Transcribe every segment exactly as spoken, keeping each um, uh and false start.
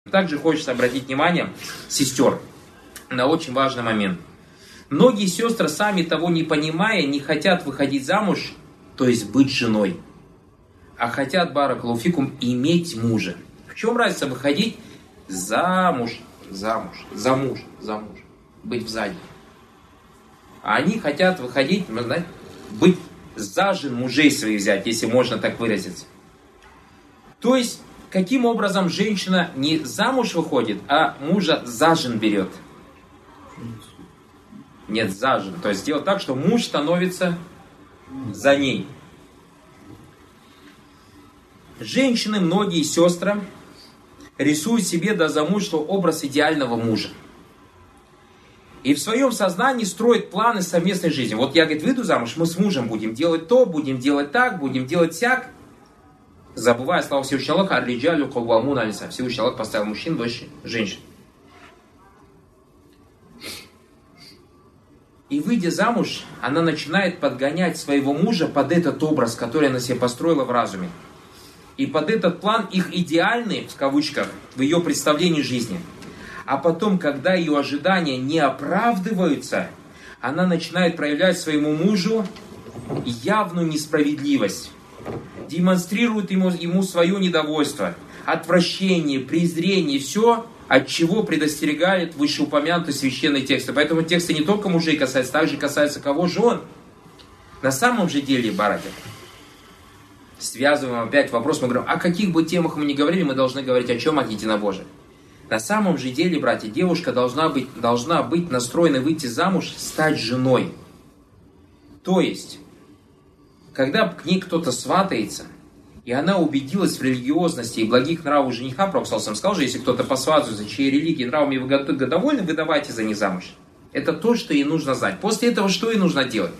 Также хочется обратить внимание сестер на очень важный момент. Многие сестры, сами того не понимая, не хотят выходить замуж, то есть быть женой, а хотят, баракаллаху фикум, иметь мужа. В чем разница выходить замуж, замуж, за муж, за муж, быть сзади? А они хотят выходить, ну, знаете, быть за жен мужей своих взять, если можно так выразиться. То есть, каким образом женщина не замуж выходит, а мужа за жен берет? Нет, за жен. То есть, делать так, что муж становится за ней. Женщины, многие сестры, рисуют себе до замужества образ идеального мужа. И в своем сознании строят планы совместной жизни. Вот я, говорит, выйду замуж, мы с мужем будем делать то, будем делать так, будем делать сяк. Забывая славу Всевышнего Аллаха, ар-риджалю каввамуна аля-ниса. Всевышний Аллах поставил мужчин выше женщин. И выйдя замуж, она начинает подгонять своего мужа под этот образ, который она себе построила в разуме. И под этот план их идеальный, в кавычках, в ее представлении жизни. А потом, когда ее ожидания не оправдываются, она начинает проявлять своему мужу явную несправедливость. Демонстрирует ему, ему свое недовольство, отвращение, презрение, все, от чего предостерегает вышеупомянутый священный текст. Поэтому тексты не только мужей касаются, также касаются кого? Жен. На самом же деле, братья, связываем опять вопрос, мы говорим, о каких бы темах мы ни говорили, мы должны говорить о чем? О единобожии. На самом же деле, братья, девушка должна быть, должна быть настроена выйти замуж, стать женой. То есть, когда к ней кто-то сватается, и она убедилась в религиозности и благих нравах жениха, Пророк саллаллаху алейхи ва саллям сказал же, если кто-то посватывается, чьей религией и нравами вы довольны, вы давайте за них замуж. Это то, что ей нужно знать. После этого что ей нужно делать?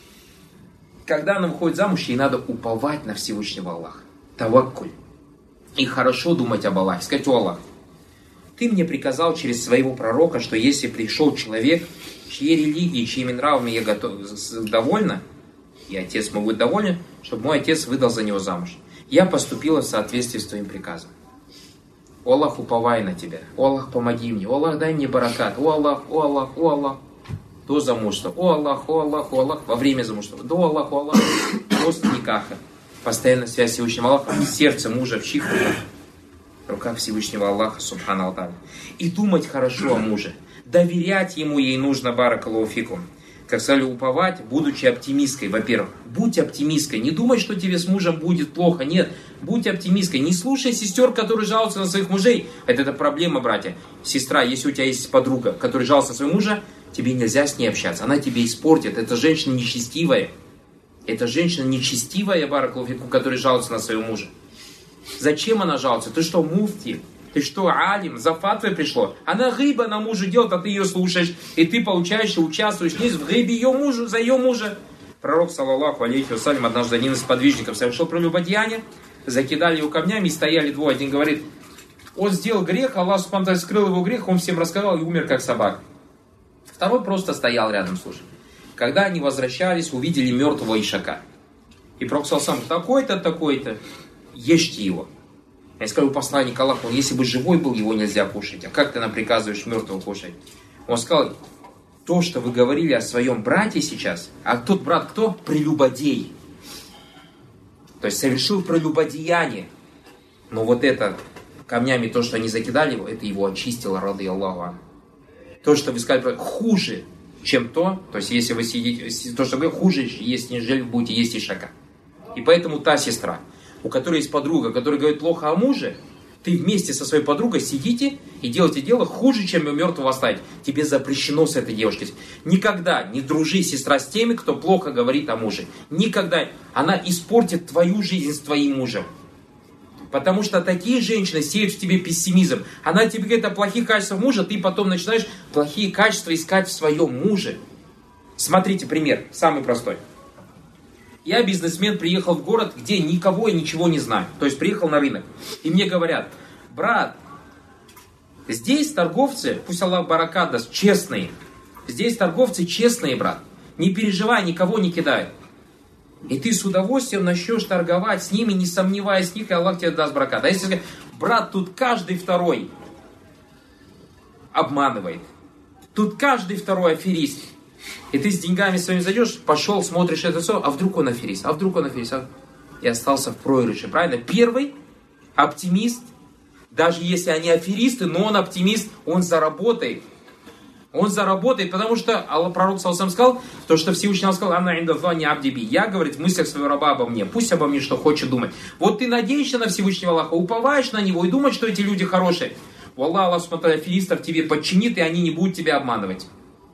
Когда она выходит замуж, ей надо уповать на Всевышнего Аллаха. Таваккуль. И хорошо думать об Аллахе. Сказать: о Аллах, ты мне приказал через своего пророка, что если пришел человек, чьей религией, чьими нравами я готов, довольна, и отец мой будет доволен, чтобы мой отец выдал за него замуж. Я поступила в соответствии с твоим приказом. О Аллах, уповай на тебя. О Аллах, помоги мне. О Аллах, дай мне баракат. О Аллах, о Аллах, о Аллах. До замужества. О Аллах, о Аллах, о Аллах. Во время замужества. До Аллах, о Аллах. После никаха. Постоянная связь с Всевышним Аллахом. Сердце мужа в чьих руках? В руках Всевышнего Аллаха, субхана Аллаха. И думать хорошо о муже. Доверять ему ей нужно, баракаллаху фикум. Как сказали, уповать, будучи оптимисткой. Во-первых, будь оптимисткой. Не думай, что тебе с мужем будет плохо. Нет, будь оптимисткой. Не слушай сестер, которые жалуются на своих мужей. Это, это проблема, братья. Сестра, если у тебя есть подруга, которая жалуется на своего мужа, тебе нельзя с ней общаться. Она тебе испортит. Это женщина нечестивая. Это женщина нечестивая, баракаллаху фикум, которая жалуется на своего мужа. Зачем она жалуется? Ты что, муфти? Ты что, алим? За фатвой пришло? Она гыба на мужа делает, а ты ее слушаешь. И ты получаешь и участвуешь не в гыбе ее мужа, за ее мужа. Пророк, саллаллаху алейхи ва саллям, однажды один из подвижников совершил прелюбодеяние. Закидали его камнями и стояли двое. Один говорит: он сделал грех, Аллах субхану ва тааля скрыл его грех, он всем рассказал и умер как собака. Второй просто стоял рядом, слушай. Когда они возвращались, увидели мертвого ишака. И пророк саллаллаху алейхи ва саллям: такой-то, такой-то, ешьте его. Я сказал посланник Аллаха: если бы живой был, его нельзя кушать. А как ты нам приказываешь мертвого кушать? Он сказал: то, что вы говорили о своем брате сейчас, а тот брат кто? Прелюбодей. То есть совершил прелюбодеяние. Но вот это камнями, то, что они закидали его, это его очистило, рады Аллаху. То, что вы сказали, хуже, чем то, то есть если вы сидите, то, что вы хуже, если нежели вы будете есть ишака. И поэтому та сестра, у которой есть подруга, которая говорит плохо о муже, ты вместе со своей подругой сидите и делаете дело хуже, чем ее мертвого оставить. Тебе запрещено с этой девушкой. Никогда не дружи, сестра, с теми, кто плохо говорит о муже. Никогда. Она испортит твою жизнь с твоим мужем. Потому что такие женщины сеют в тебе пессимизм. Она тебе говорит о плохих качествах мужа, ты потом начинаешь плохие качества искать в своем муже. Смотрите пример, самый простой. Я, бизнесмен, приехал в город, где никого и ничего не знаю. То есть приехал на рынок. И мне говорят: брат, здесь торговцы, пусть Аллах баракат даст, честные. Здесь торговцы честные, брат. Не переживай, никого не кидают. И ты с удовольствием начнешь торговать с ними, не сомневаясь в них, и Аллах тебе даст баракат. А если сказать: брат, тут каждый второй обманывает. Тут каждый второй аферист. И ты с деньгами своими зайдешь, пошел, смотришь это все, а вдруг он аферист, а вдруг он аферист. А... И остался в проигрыше, правильно? Первый оптимист, даже если они аферисты, но он оптимист, он заработает. Он заработает, потому что Аллах, пророк сам сказал, то, что Всевышний сказал, «Анна индаллахи абди би». Я, говорит, в мыслях своего раба обо мне. Пусть обо мне что хочет думать. Вот ты надеешься на Всевышнего Аллаха, уповаешь на него и думаешь, что эти люди хорошие. Wallah, Аллах, смотря аферистов тебе подчинит, и они не будут тебя обманывать.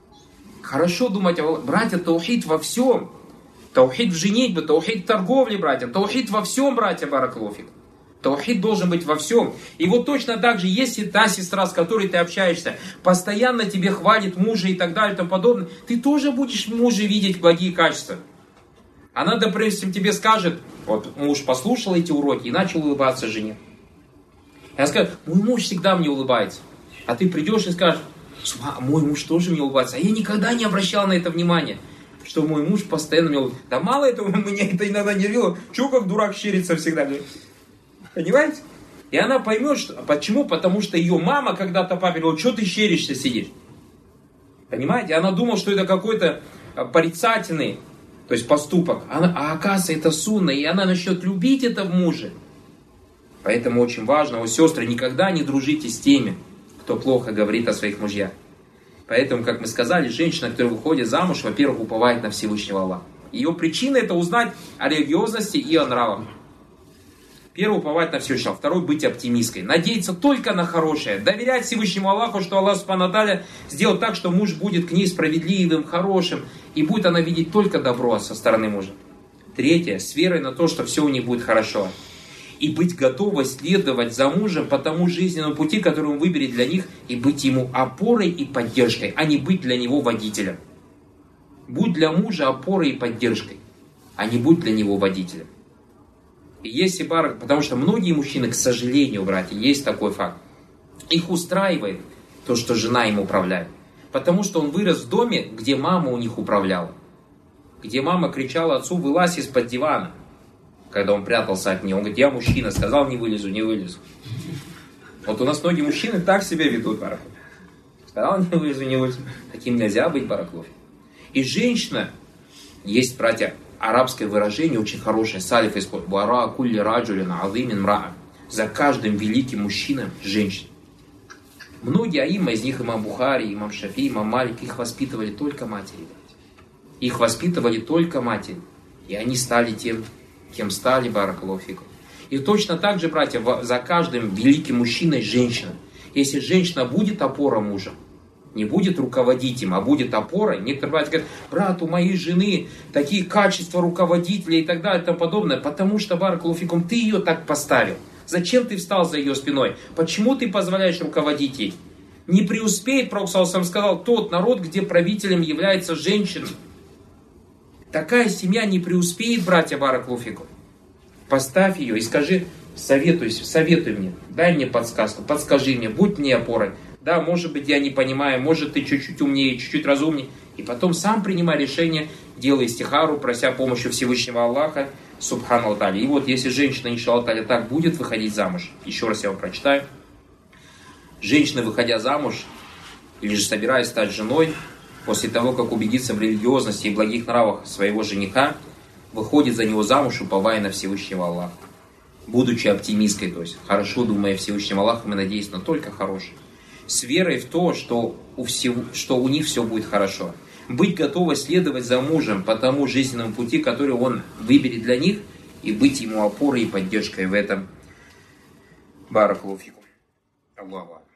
Хорошо думать, братья, таухид во всем. Таухид в женитьбе, таухид в торговле, братья. Таухид во всем, братья, баракалуфик. Таухид должен быть во всем. И вот точно так же, если та сестра, с которой ты общаешься, постоянно тебе хвалит мужа и так далее и тому подобное, ты тоже будешь в муже видеть благие качества. Она, допустим, тебе скажет, вот муж послушал эти уроки и начал улыбаться жене. И она скажет, мой муж всегда мне улыбается. А ты придешь и скажешь, мой муж тоже мне улыбается. А я никогда не обращал на это внимания, что мой муж постоянно мне улыбается. Да мало этого, меня это иногда нервило. Чего как дурак щерится всегда? Понимаете? И она поймет, что... Почему? Потому что ее мама когда-то папе говорила, что ты щеришься сидишь? Понимаете? Она думала, что это какой-то порицательный, то есть поступок. Она, а оказывается, это сунна, и она начнет любить это в муже. Поэтому очень важно, о сестры, никогда не дружите с теми, кто плохо говорит о своих мужьях. Поэтому, как мы сказали, женщина, которая выходит замуж, во-первых, уповает на Всевышнего Аллаха. Ее причина это узнать о религиозности и о нравах. Первый, уповать на Всевышнего. Второй, быть оптимисткой. Надеяться только на хорошее. Доверять Всевышнему Аллаху, что Аллах Субхану ва Тааля сделает так, что муж будет к ней справедливым, хорошим. И будет она видеть только добро со стороны мужа. Третье, с верой на то, что все у них будет хорошо. И быть готовой следовать за мужем по тому жизненному пути, который он выберет для них. И быть ему опорой и поддержкой, а не быть для него водителем. Будь для мужа опорой и поддержкой, а не будь для него водителем. И если пара, потому что многие мужчины, к сожалению, братья, есть такой факт, их устраивает то, что жена им управляет. Потому что он вырос в доме, где мама у них управляла. Где мама кричала отцу, вылазь из-под дивана. Когда он прятался от нее, он говорит, я мужчина, сказал не вылезу, не вылезу. Вот у нас многие мужчины так себя ведут, бараклов. Сказал не вылезу, не вылезу. Таким нельзя быть, бараклов. И женщина, есть, братья, арабское выражение очень хорошее, салиф исход. Вара кулли раджулин азимин мраа. За каждым великим мужчиной женщина. Многие аимма, из них имам Бухари, имам Шафи, имам Малик, их воспитывали только матери. Их воспитывали только матери. И они стали тем, кем стали, баракаллаху фикум. И точно так же, братья, за каждым великим мужчиной женщина. Если женщина будет опора мужа, не будет руководить им, а будет опорой. Некоторые братья говорят, брат, у моей жены такие качества руководителя и так далее и тому подобное, потому что, баракаллаху фикум, ты ее так поставил. Зачем ты встал за ее спиной? Почему ты позволяешь руководить ей? Не преуспеет, пророк сам сказал, тот народ, где правителем является женщина. Такая семья не преуспеет, братья, баракаллаху фикум. Поставь ее и скажи, советуй, советуй мне, дай мне подсказку, подскажи мне, будь мне опорой. Да, может быть, я не понимаю, может, ты чуть-чуть умнее, чуть-чуть разумнее. И потом сам принимай решение, делай истихару, прося помощи Всевышнего Аллаха, Субхану ва Тааля. И вот, если женщина, иншаллах та'аля, так будет выходить замуж, еще раз я вам прочитаю. Женщина, выходя замуж, или же собираясь стать женой, после того, как убедится в религиозности и благих нравах своего жениха, выходит за него замуж, уповая на Всевышнего Аллаха. Будучи оптимисткой, то есть, хорошо думая о Всевышнем Аллахе, мы надеемся на только хорошее. С верой в то, что у, всего, что у них все будет хорошо. Быть готовой следовать за мужем по тому жизненному пути, который он выберет для них, и быть ему опорой и поддержкой в этом. Баракаллаху фикум. Аллаху.